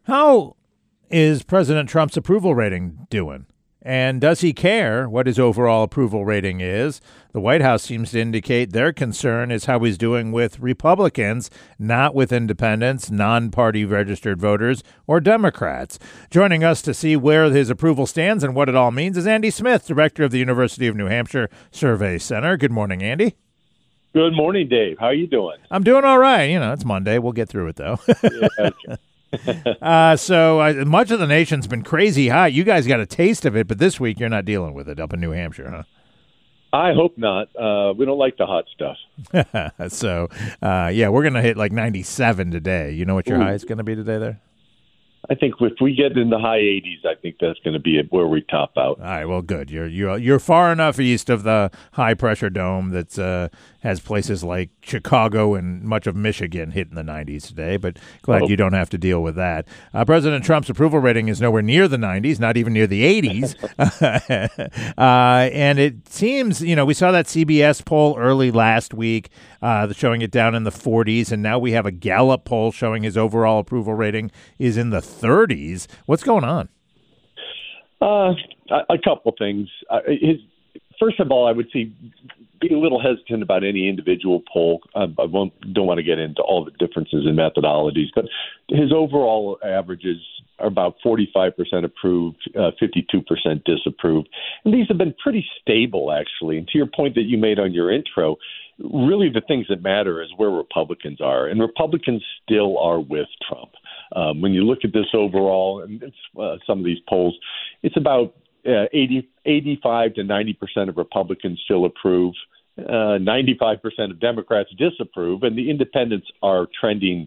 How is President Trump's approval rating doing? And does he care what his overall approval rating is? The White House seems to indicate their concern is how he's doing with Republicans, not with independents, non-party registered voters, or Democrats. Joining us to see where his approval stands and what it all means is Andy Smith, director of the University of New Hampshire Survey Center. Good morning, Andy. Good morning, Dave. How are you doing? I'm doing all right. You know, it's Monday. We'll get through it, though. So much of the nation's been crazy hot. You guys got a taste of it, but this week you're not dealing with it up in New Hampshire, huh? I hope not. We don't like the hot stuff. So, we're going to hit like 97 today. You know what your high is going to be today there? I think if we get in the high 80s, I think that's going to be where we top out. All right, well, good. You're far enough east of the high pressure dome that has places like Chicago and much of Michigan hitting the 90s today, but glad you don't have to deal with that. President Trump's approval rating is nowhere near the 90s, not even near the 80s. And it seems, we saw that CBS poll early last week showing it down in the 40s, and now we have a Gallup poll showing his overall approval rating is in the 30s. What's going on? A couple things. First of all, I would say be a little hesitant about any individual poll. Don't want to get into all the differences in methodologies, but his overall averages are about 45% approved, 52% disapproved. And these have been pretty stable, actually. And to your point that you made on your intro, really the things that matter is where Republicans are. And Republicans still are with Trump. When you look at this overall, and some of these polls, it's about 85 to 90% of Republicans still approve. 95% of Democrats disapprove, and the independents are trending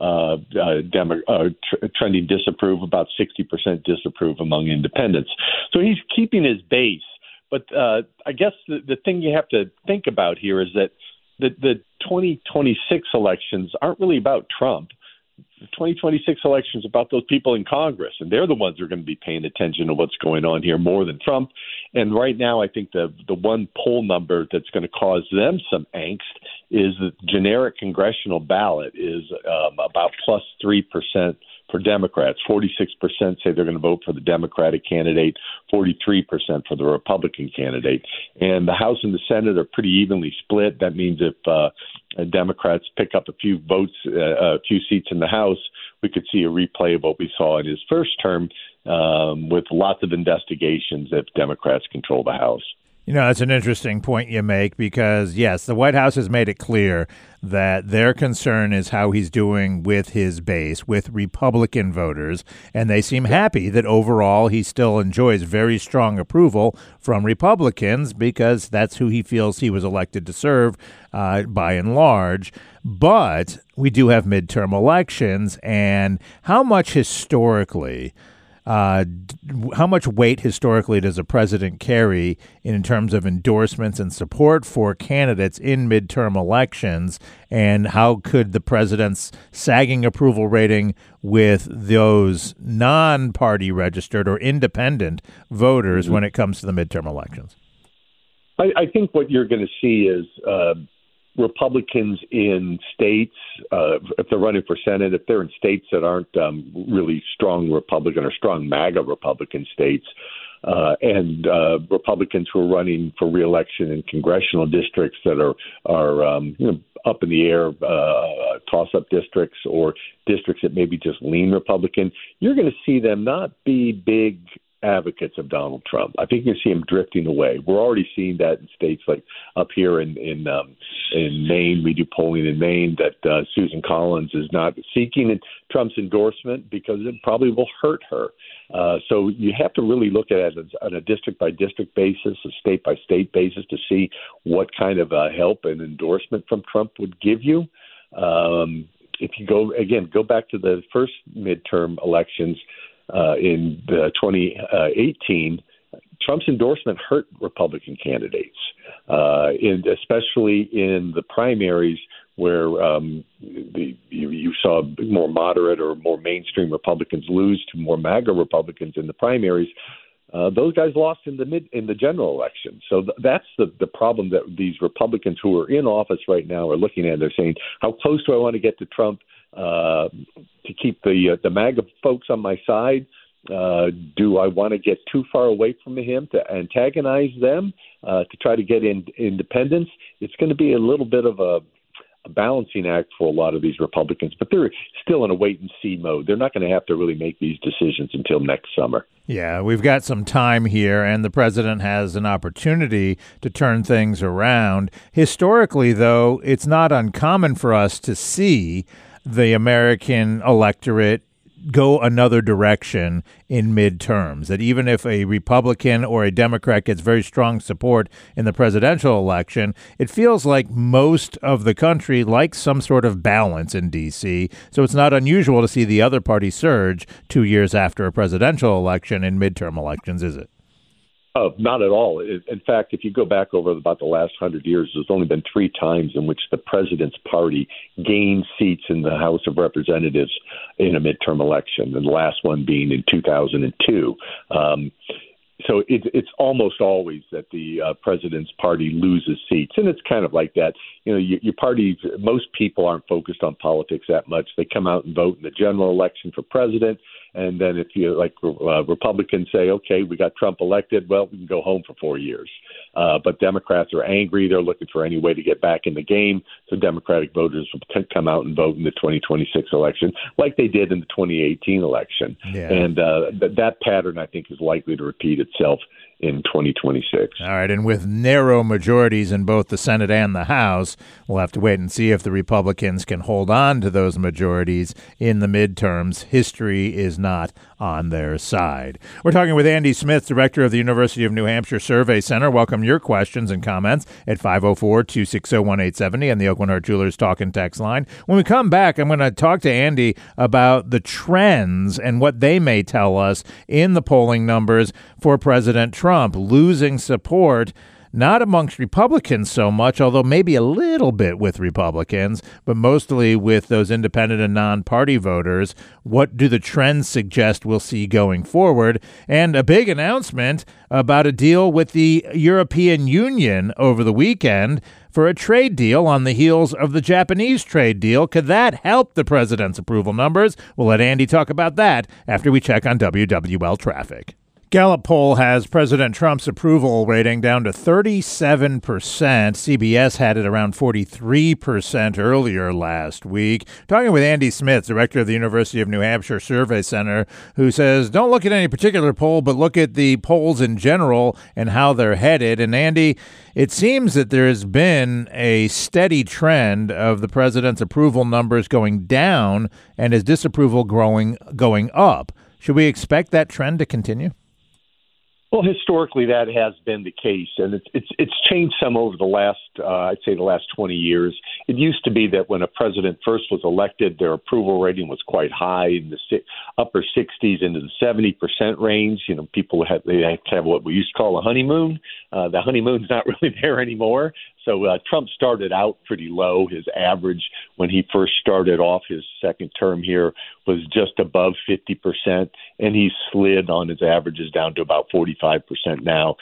trending disapprove. About 60% disapprove among independents. So he's keeping his base. But I guess the thing you have to think about here is that the 2026 elections aren't really about Trump. The 2026 elections about those people in Congress, and they're the ones who are going to be paying attention to what's going on here more than Trump. And right now, I think the one poll number that's going to cause them some angst is the generic congressional ballot is about plus 3% for Democrats. 46% say they're going to vote for the Democratic candidate, 43% for the Republican candidate. And the House and the Senate are pretty evenly split. That means if Democrats pick up a few votes, a few seats in the House, we could see a replay of what we saw in his first term with lots of investigations if Democrats control the House. That's an interesting point you make because, yes, the White House has made it clear that their concern is how he's doing with his base, with Republican voters, and they seem happy that overall he still enjoys very strong approval from Republicans because that's who he feels he was elected to serve by and large. But we do have midterm elections, and how much weight historically does a president carry in terms of endorsements and support for candidates in midterm elections? And how could the president's sagging approval rating with those non-party registered or independent voters when it comes to the midterm elections? I think what you're going to see is Republicans in states, if they're running for Senate, if they're in states that aren't really strong Republican or strong MAGA Republican states, and Republicans who are running for re-election in congressional districts that are up in the air, toss-up districts or districts that maybe just lean Republican, you're going to see them not be big advocates of Donald Trump. I think you see him drifting away. We're already seeing that in states like up here in Maine. We do polling in Maine that Susan Collins is not seeking Trump's endorsement because it probably will hurt her. So you have to really look at it on a district-by-district basis, a state-by-state basis to see what kind of help and endorsement from Trump would give you. If you go back to the first midterm elections, in 2018, Trump's endorsement hurt Republican candidates, especially in the primaries where you saw more moderate or more mainstream Republicans lose to more MAGA Republicans in the primaries. Those guys lost in the general election. So that's the problem that these Republicans who are in office right now are looking at. They're saying, how close do I want to get to Trump? to keep the MAGA folks on my side? Do I want to get too far away from him to antagonize them, to try to get independence? It's going to be a little bit of a balancing act for a lot of these Republicans, but they're still in a wait-and-see mode. They're not going to have to really make these decisions until next summer. Yeah, we've got some time here, and the president has an opportunity to turn things around. Historically, though, it's not uncommon for us to see the American electorate go another direction in midterms, that even if a Republican or a Democrat gets very strong support in the presidential election, it feels like most of the country likes some sort of balance in D.C., so it's not unusual to see the other party surge 2 years after a presidential election in midterm elections, is it? Not at all. In fact, if you go back over about the last 100 years, there's only been 3 times in which the president's party gained seats in the House of Representatives in a midterm election, and the last one being in 2002. So it's almost always that the president's party loses seats, and it's kind of like that. You know, your party, most people aren't focused on politics that much. They come out and vote in the general election for president, and then if you like Republicans say, okay, we got Trump elected, well, we can go home for 4 years. But Democrats are angry. They're looking for any way to get back in the game. So Democratic voters will come out and vote in the 2026 election like they did in the 2018 election. Yeah. And that pattern, I think, is likely to repeat itself in 2026. All right, and with narrow majorities in both the Senate and the House, we'll have to wait and see if the Republicans can hold on to those majorities in the midterms. History is not on their side. We're talking with Andy Smith, director of the University of New Hampshire Survey Center. Welcome your questions and comments at 504-260-1870 and the Oakland Heart Jewelers Talk and Text line. When we come back, I'm going to talk to Andy about the trends and what they may tell us in the polling numbers for President Trump, losing support not amongst Republicans so much, although maybe a little bit with Republicans, but mostly with those independent and non-party voters. What do the trends suggest we'll see going forward? And a big announcement about a deal with the European Union over the weekend for a trade deal on the heels of the Japanese trade deal. Could that help the president's approval numbers? We'll let Andy talk about that after we check on WWL traffic. Gallup poll has President Trump's approval rating down to 37%. CBS had it around 43% earlier last week. Talking with Andy Smith, director of the University of New Hampshire Survey Center, who says, don't look at any particular poll, but look at the polls in general and how they're headed. And Andy, it seems that there has been a steady trend of the president's approval numbers going down and his disapproval going up. Should we expect that trend to continue? Well, historically, that has been the case, and it's changed some over the last, I'd say, the last 20 years. It used to be that when a president first was elected, their approval rating was quite high, in the upper 60s into the 70% range. You know, people had to have what we used to call a honeymoon. The honeymoon's not really there anymore. So Trump started out pretty low. His average when he first started off his second term here was just above 50%, and he slid on his averages down to about 45% now.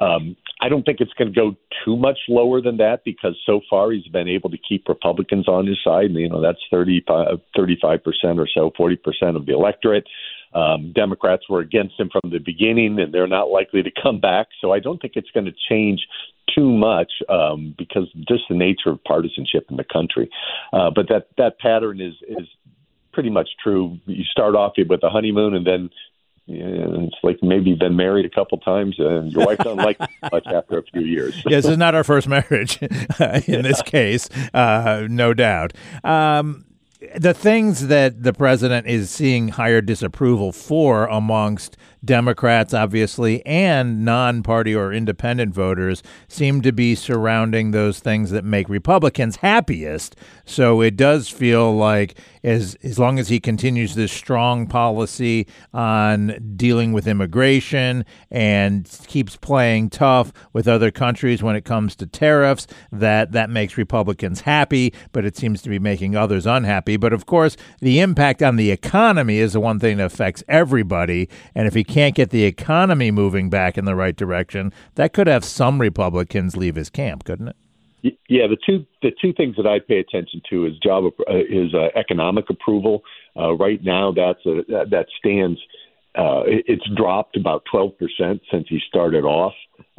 I don't think it's going to go too much lower than that because so far he's been able to keep Republicans on his side. You know, that's 35% or so, 40% of the electorate. Democrats were against him from the beginning, and they're not likely to come back. So I don't think it's going to change too much because just the nature of partisanship in the country. But that pattern is pretty much true. You start off with a honeymoon, and then it's like maybe you've been married a couple times, and your wife doesn't like it much after a few years. Yes, this is not our first marriage in this case, no doubt. The things that the president is seeing higher disapproval for amongst Democrats, obviously, and non-party or independent voters seem to be surrounding those things that make Republicans happiest. So it does feel like as long as he continues this strong policy on dealing with immigration and keeps playing tough with other countries when it comes to tariffs, that makes Republicans happy, but it seems to be making others unhappy. But of course, the impact on the economy is the one thing that affects everybody. And if he can't get the economy moving back in the right direction, that could have some Republicans leave his camp, couldn't it? Yeah, the two things that I pay attention to is economic approval. Right now, that stands. It's dropped about 12% since he started off.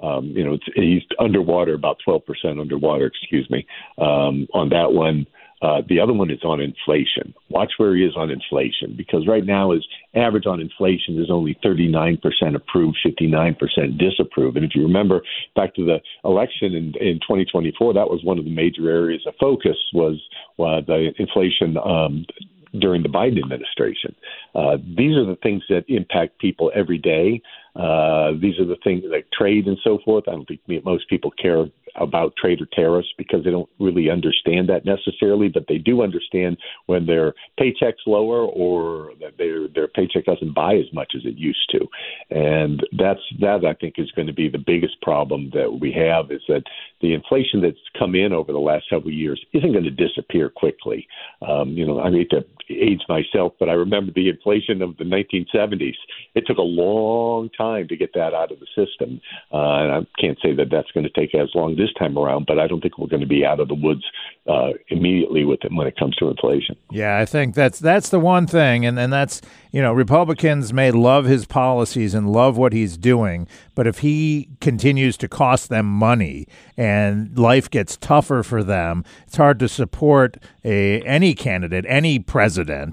He's underwater, about 12% underwater. Excuse me. On that one. The other one is on inflation. Watch where he is on inflation, because right now his average on inflation is only 39% approved, 59% disapprove. And if you remember back to the election in 2024, that was one of the major areas of focus was the inflation during the Biden administration. These are the things that impact people every day. These are the things like trade and so forth. I don't think most people care about trade or tariffs because they don't really understand that necessarily, but they do understand when their paycheck's lower or that their paycheck doesn't buy as much as it used to. And that I think is going to be the biggest problem that we have, is that the inflation that's come in over the last several years isn't going to disappear quickly. I hate to age myself, but I remember the inflation of the 1970s. It took a long time to get that out of the system. And I can't say that that's going to take as long this time around, but I don't think we're going to be out of the woods immediately with it when it comes to inflation. Yeah, I think that's the one thing, and that's, Republicans may love his policies and love what he's doing, but if he continues to cost them money and life gets tougher for them, it's hard to support any candidate, any president,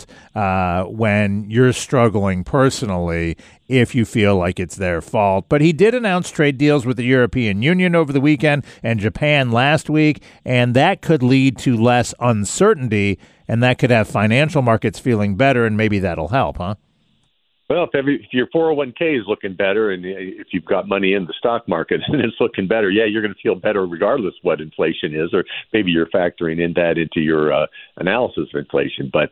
when you're struggling personally, if you feel like it's their fault. But he did announce trade deals with the European Union over the weekend and Japan last week, and that could lead to less uncertainty, and that could have financial markets feeling better, and maybe that'll help, huh? Well, if your 401k is looking better, and if you've got money in the stock market and it's looking better, yeah, you're going to feel better regardless what inflation is, or maybe you're factoring into your analysis of inflation. But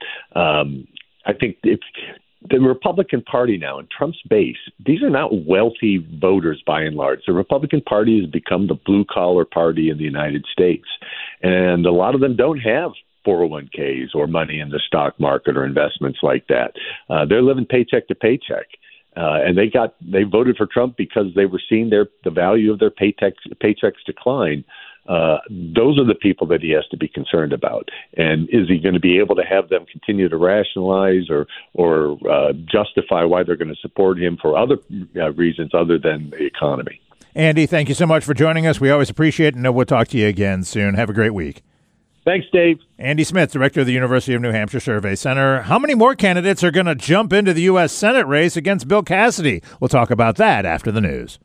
I think if the Republican Party now and Trump's base, these are not wealthy voters by and large. The Republican Party has become the blue-collar party in the United States, and a lot of them don't have 401ks or money in the stock market or investments like that. They're living paycheck to paycheck. And they voted for Trump because they were seeing the value of their paychecks decline. Those are the people that he has to be concerned about. And is he going to be able to have them continue to rationalize or justify why they're going to support him for other reasons other than the economy? Andy, thank you so much for joining us. We always appreciate it, and we'll talk to you again soon. Have a great week. Thanks, Dave. Andy Smith, director of the University of New Hampshire Survey Center. How many more candidates are going to jump into the U.S. Senate race against Bill Cassidy? We'll talk about that after the news.